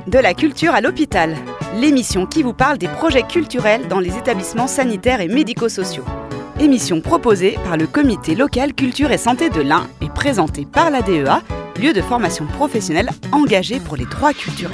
De la culture à l'hôpital, l'émission qui vous parle des projets culturels dans les établissements sanitaires et médico-sociaux. Émission proposée par le comité local culture et santé de l'Ain et présentée par l'ADEA, lieu de formation professionnelle engagé pour les droits culturels.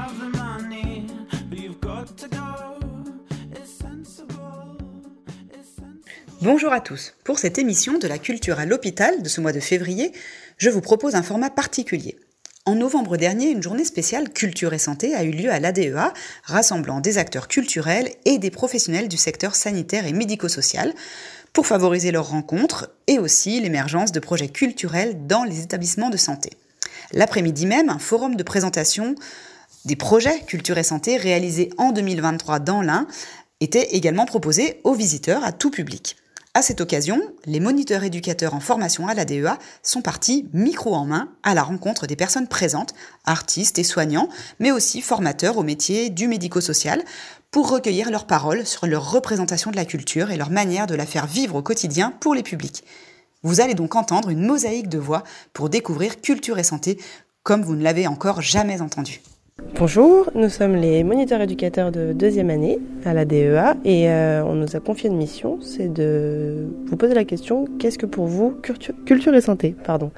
Bonjour à tous. Pour cette émission de la culture à l'hôpital de ce mois de février, je vous propose un format particulier. En novembre dernier, une journée spéciale Culture et Santé a eu lieu à l'ADEA, rassemblant des acteurs culturels et des professionnels du secteur sanitaire et médico-social pour favoriser leurs rencontres et aussi l'émergence de projets culturels dans les établissements de santé. L'après-midi même, un forum de présentation des projets Culture et Santé réalisés en 2023 dans l'Ain était également proposé aux visiteurs, à tout public. À cette occasion, les moniteurs éducateurs en formation à l'ADEA sont partis micro en main à la rencontre des personnes présentes, artistes et soignants, mais aussi formateurs au métier du médico-social, pour recueillir leurs paroles sur leur représentation de la culture et leur manière de la faire vivre au quotidien pour les publics. Vous allez donc entendre une mosaïque de voix pour découvrir Culture et Santé comme vous ne l'avez encore jamais entendu. Bonjour, nous sommes les moniteurs éducateurs de deuxième année à la DEA et on nous a confié une mission, c'est de vous poser la question, qu'est-ce que pour vous culture et santé,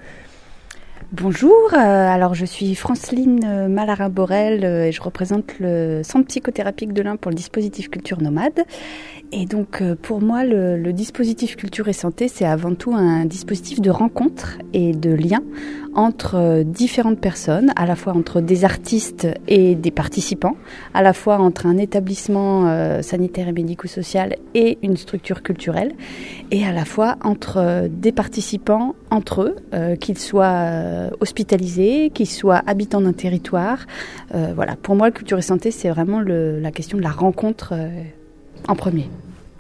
Bonjour, alors je suis Franceline Malarin-Borel et je représente le centre psychothérapique de l'Ain pour le dispositif Culture Nomade. Et donc pour moi le dispositif Culture et Santé, c'est avant tout un dispositif de rencontre et de lien entre différentes personnes, à la fois entre des artistes et des participants, à la fois entre un établissement sanitaire et médico-social et une structure culturelle, et à la fois entre des participants entre eux, qu'ils soient hospitalisés, qu'ils soient habitants d'un territoire. Voilà, pour moi, le Culture et Santé, c'est vraiment la question de la rencontre en premier.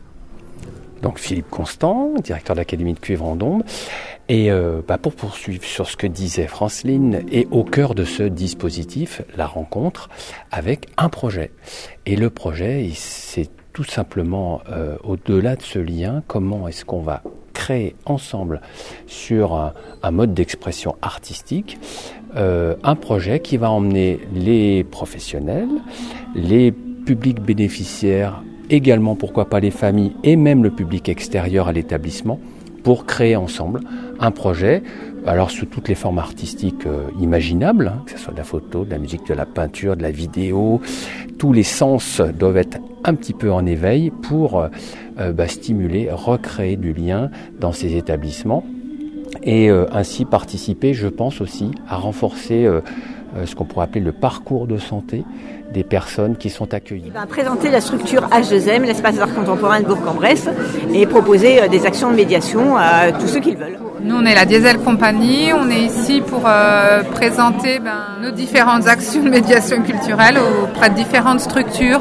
Donc Philippe Constant, directeur de l'Académie de Cuivre en Dombes. Et pour poursuivre sur ce que disait Franceline, est au cœur de ce dispositif, la rencontre avec un projet. Et le projet, c'est tout simplement, au-delà de ce lien, comment est-ce qu'on va créer ensemble sur un mode d'expression artistique, un projet qui va emmener les professionnels, les publics bénéficiaires, également pourquoi pas les familles et même le public extérieur à l'établissement, pour créer ensemble un projet, alors sous toutes les formes artistiques imaginables, que ce soit de la photo, de la musique, de la peinture, de la vidéo. Tous les sens doivent être un petit peu en éveil pour stimuler, recréer du lien dans ces établissements et ainsi participer, je pense aussi, à renforcer ce qu'on pourrait appeler le parcours de santé des personnes qui sont accueillies. Il va présenter la structure H2M, l'espace d'art contemporain de Bourg-en-Bresse, et proposer des actions de médiation à tous ceux qui le veulent. Nous, on est la Diesel Compagnie. On est ici pour présenter nos différentes actions de médiation culturelle auprès de différentes structures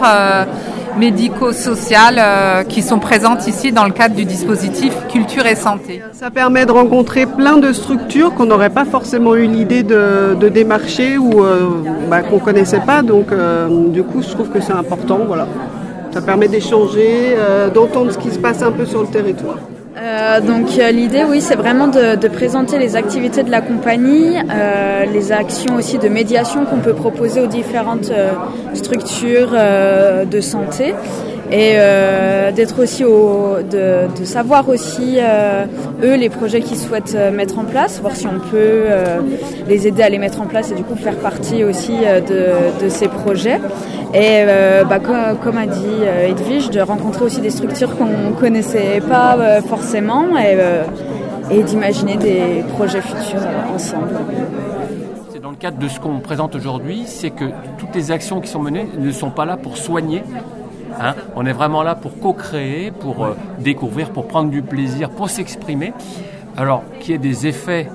médico-sociales qui sont présentes ici dans le cadre du dispositif Culture et Santé. Ça permet de rencontrer plein de structures qu'on n'aurait pas forcément eu l'idée de démarcher ou qu'on ne connaissait pas. Donc, du coup, je trouve que c'est important. Voilà. Ça permet d'échanger, d'entendre ce qui se passe un peu sur le territoire. L'idée, oui, c'est vraiment de présenter les activités de la compagnie, les actions aussi de médiation qu'on peut proposer aux différentes structures de santé et d'être aussi de savoir aussi eux les projets qu'ils souhaitent mettre en place, voir si on peut les aider à les mettre en place et du coup faire partie aussi de ces projets. Et comme a dit Edwige, de rencontrer aussi des structures qu'on connaissait pas forcément et d'imaginer des projets futurs ensemble. C'est dans le cadre de ce qu'on présente aujourd'hui, c'est que toutes les actions qui sont menées ne sont pas là pour soigner. On est vraiment là pour co-créer, pour découvrir, pour prendre du plaisir, pour s'exprimer. Alors qu'il y ait des effets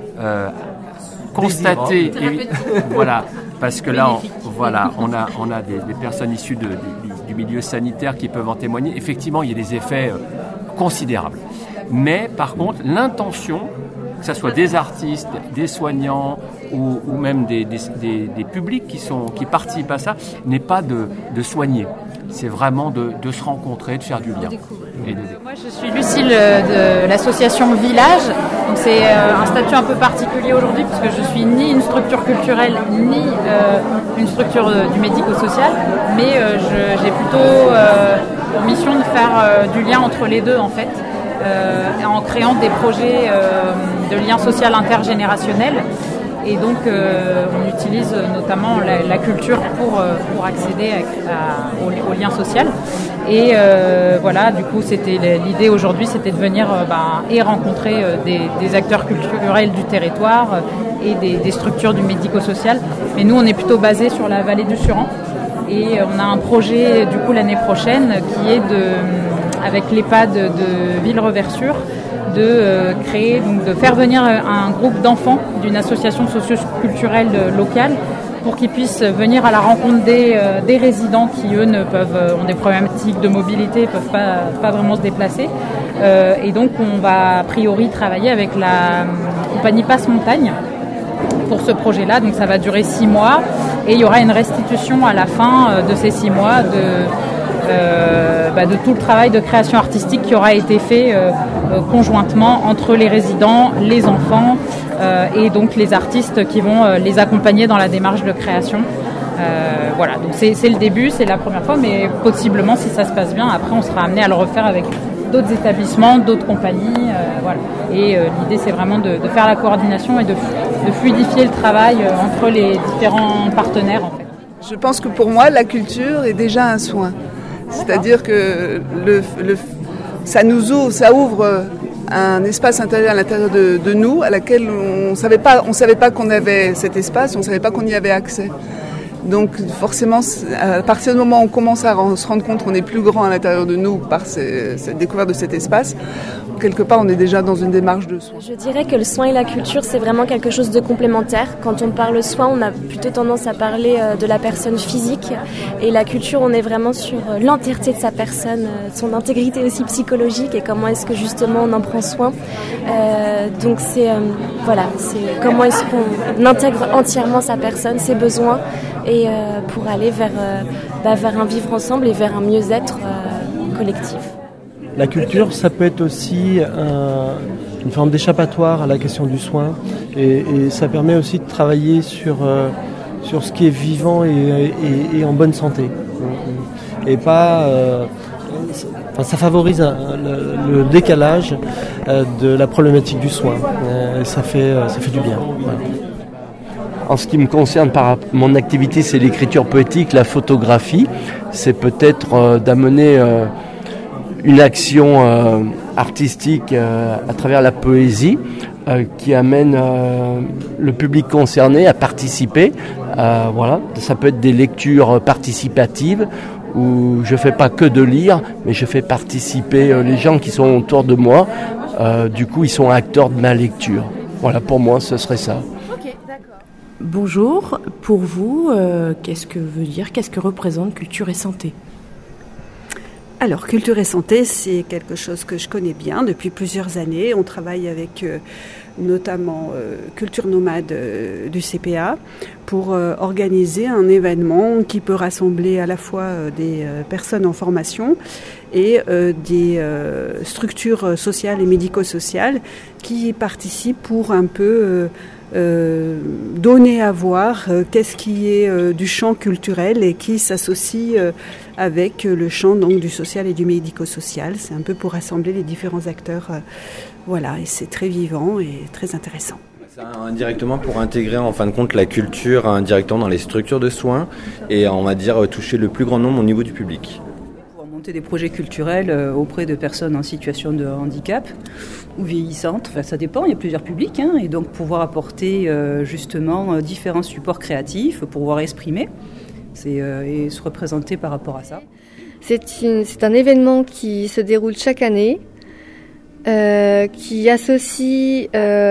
constatés, et, voilà, parce que là, on a des personnes issues du milieu sanitaire qui peuvent en témoigner. Effectivement, il y a des effets considérables. Mais par contre, l'intention, que ce soit des artistes, des soignants ou même des publics qui participent à ça, n'est pas de soigner. c'est vraiment de se rencontrer, de faire du lien. Moi, je suis Lucille de l'association Village. Donc, c'est un statut un peu particulier aujourd'hui puisque je suis ni une structure culturelle ni une structure du médico-social, mais j'ai plutôt pour mission de faire du lien entre les deux en fait, en créant des projets de lien social intergénérationnel. Et donc, on utilise notamment la culture pour accéder au lien social. Et voilà, du coup, l'idée aujourd'hui, c'était de venir et rencontrer des acteurs culturels du territoire et des structures du médico-social. Mais nous, on est plutôt basé sur la vallée du Suran. Et on a un projet, du coup, l'année prochaine, qui est avec l'EHPAD de Ville-Reversure, de créer, donc de faire venir un groupe d'enfants d'une association socio-culturelle locale pour qu'ils puissent venir à la rencontre des résidents qui, eux, ont des problématiques de mobilité, ne peuvent pas vraiment se déplacer. Et donc, on va a priori travailler avec la compagnie Passe Montagne pour ce projet-là. Donc, ça va durer 6 mois et il y aura une restitution à la fin de ces 6 mois de tout le travail de création artistique qui aura été fait conjointement entre les résidents, les enfants et donc les artistes qui vont les accompagner dans la démarche de création. Voilà, donc c'est le début, c'est la première fois, mais possiblement si ça se passe bien, après on sera amené à le refaire avec d'autres établissements, d'autres compagnies. Voilà. Et l'idée c'est vraiment de faire la coordination et de fluidifier le travail entre les différents partenaires en fait. Je pense que pour moi la culture est déjà un soin. C'est-à-dire que ça ouvre un espace intérieur à l'intérieur de nous, à laquelle on savait pas qu'on avait cet espace, on savait pas qu'on y avait accès. Donc forcément, à partir du moment où on commence à se rendre compte qu'on est plus grand à l'intérieur de nous par cette découverte de cet espace, quelque part on est déjà dans une démarche de soin. Je dirais que le soin et la culture c'est vraiment quelque chose de complémentaire. Quand on parle soin, on a plutôt tendance à parler de la personne physique, et la culture on est vraiment sur l'entièreté de sa personne, son intégrité aussi psychologique et comment est-ce que justement on en prend soin. Donc c'est comment est-ce qu'on intègre entièrement sa personne, ses besoins, et pour aller vers un vivre ensemble et vers un mieux-être collectif. La culture, ça peut être aussi une forme d'échappatoire à la question du soin, et ça permet aussi de travailler sur ce qui est vivant et en bonne santé. Et pas... ça favorise le décalage de la problématique du soin. Ça fait du bien. Voilà. En ce qui me concerne, par mon activité, c'est l'écriture poétique, la photographie. C'est peut-être d'amener une action artistique à travers la poésie qui amène le public concerné à participer. Voilà, ça peut être des lectures participatives où je fais pas que de lire, mais je fais participer les gens qui sont autour de moi. Du coup, ils sont acteurs de ma lecture. Voilà, pour moi, ce serait ça. Bonjour, pour vous, qu'est-ce que représente culture et santé ? Alors, culture et santé, c'est quelque chose que je connais bien depuis plusieurs années. On travaille avec notamment Culture Nomade du CPA pour organiser un événement qui peut rassembler à la fois des personnes en formation et des structures sociales et médico-sociales qui participent pour un peu donner à voir qu'est-ce qui est du champ culturel et qui s'associe avec le champ donc du social et du médico-social. C'est un peu pour rassembler les différents acteurs. Voilà, et c'est très vivant et très intéressant. C'est indirectement pour intégrer en fin de compte la culture indirectement dans les structures de soins et on va dire toucher le plus grand nombre au niveau du public. Des projets culturels auprès de personnes en situation de handicap ou vieillissantes, enfin, ça dépend, il y a plusieurs publics, et donc pouvoir apporter justement différents supports créatifs pour pouvoir exprimer et se représenter par rapport à ça. C'est un événement qui se déroule chaque année, qui associe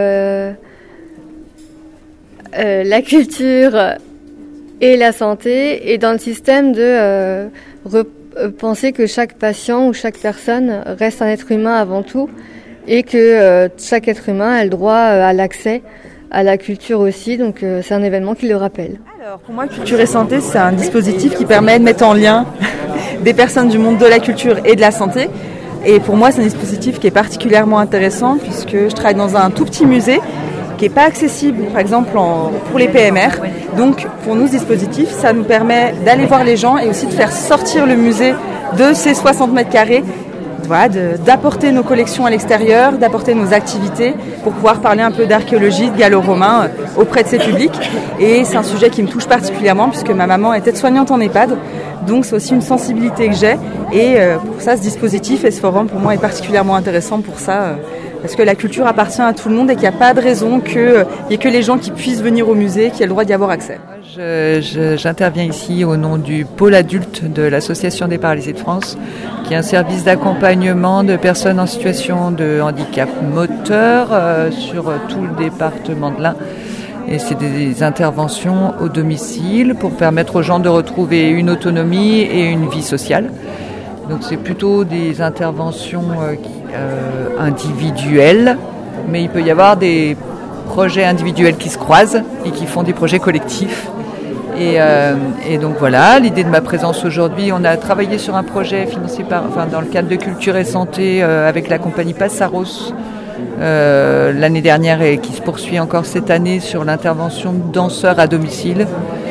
la culture et la santé, et dans le système de penser que chaque patient ou chaque personne reste un être humain avant tout, et que chaque être humain a le droit à l'accès à la culture aussi, donc c'est un événement qui le rappelle. Alors pour moi, culture et santé, c'est un dispositif qui permet de mettre en lien des personnes du monde de la culture et de la santé. Et pour moi, c'est un dispositif qui est particulièrement intéressant puisque je travaille dans un tout petit musée qui n'est pas accessible, par exemple, pour les PMR. Donc, pour nous, ce dispositif, ça nous permet d'aller voir les gens et aussi de faire sortir le musée de ces 60 mètres carrés, voilà, d'apporter nos collections à l'extérieur, d'apporter nos activités pour pouvoir parler un peu d'archéologie, de gallo-romain auprès de ces publics. Et c'est un sujet qui me touche particulièrement puisque ma maman est aide-soignante en EHPAD. Donc, c'est aussi une sensibilité que j'ai. Et pour ça, ce dispositif et ce forum, pour moi, est particulièrement intéressant pour ça. Parce que la culture appartient à tout le monde et qu'il n'y a pas de raison qu'il n'y ait que les gens qui puissent venir au musée, qui aient le droit d'y avoir accès. J'interviens ici au nom du pôle adulte de l'Association des paralysés de France, qui est un service d'accompagnement de personnes en situation de handicap moteur sur tout le département de l'Ain. Et c'est des interventions au domicile pour permettre aux gens de retrouver une autonomie et une vie sociale. Donc c'est plutôt des interventions individuelles, mais il peut y avoir des projets individuels qui se croisent et qui font des projets collectifs. Et donc voilà, l'idée de ma présence aujourd'hui, on a travaillé sur un projet financé dans le cadre de Culture et Santé avec la compagnie Passaros l'année dernière et qui se poursuit encore cette année sur l'intervention de danseurs à domicile.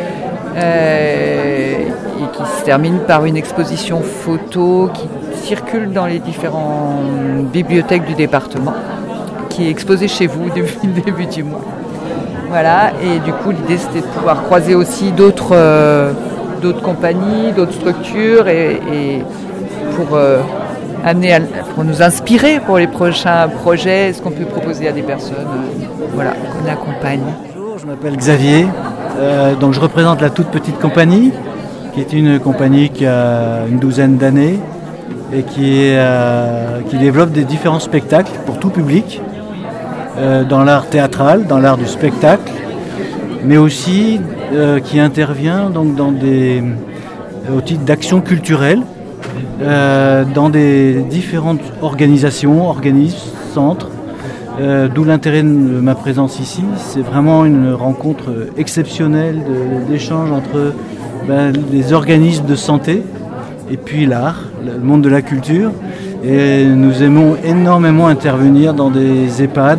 Et qui se termine par une exposition photo qui circule dans les différentes bibliothèques du département, qui est exposée chez vous depuis le début du mois. Voilà, et du coup l'idée c'était de pouvoir croiser aussi d'autres compagnies, d'autres structures et pour pour nous inspirer pour les prochains projets, ce qu'on peut proposer à des personnes qu'on accompagne. Bonjour, je m'appelle Xavier, donc je représente la toute petite compagnie, qui est une compagnie qui a une douzaine d'années et qui développe des différents spectacles pour tout public, dans l'art théâtral, dans l'art du spectacle, mais aussi qui intervient donc au titre d'actions culturelles dans des différentes organisations, organismes, centres, d'où l'intérêt de ma présence ici. C'est vraiment une rencontre exceptionnelle d'échange entre les organismes de santé et puis l'art, le monde de la culture. Et nous aimons énormément intervenir dans des EHPAD,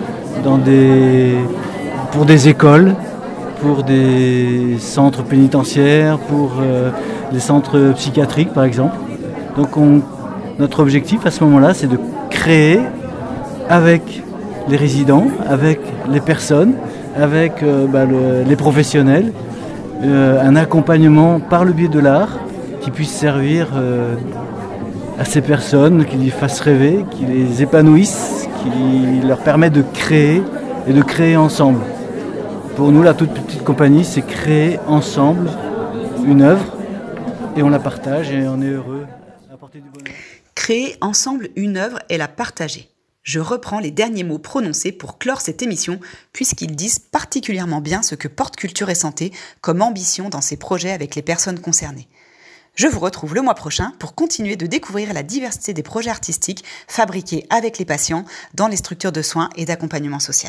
pour des écoles, pour des centres pénitentiaires, pour des centres psychiatriques par exemple. Donc notre objectif à ce moment-là, c'est de créer avec les résidents, avec les personnes, avec les professionnels, un accompagnement par le biais de l'art qui puisse servir à ces personnes, qui les fassent rêver, qui les épanouissent, qui leur permet de créer et de créer ensemble. Pour nous, la toute petite compagnie, c'est créer ensemble une œuvre et on la partage et on est heureux. Créer ensemble une œuvre et la partager. Je reprends les derniers mots prononcés pour clore cette émission, puisqu'ils disent particulièrement bien ce que porte Culture et Santé comme ambition dans ses projets avec les personnes concernées. Je vous retrouve le mois prochain pour continuer de découvrir la diversité des projets artistiques fabriqués avec les patients dans les structures de soins et d'accompagnement social.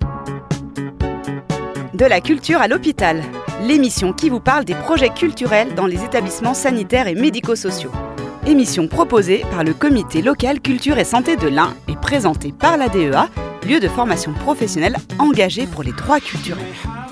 De la culture à l'hôpital, l'émission qui vous parle des projets culturels dans les établissements sanitaires et médico-sociaux. Émission proposée par le comité local Culture et Santé de l'Ain et présentée par la DEA, lieu de formation professionnelle engagé pour les droits culturels.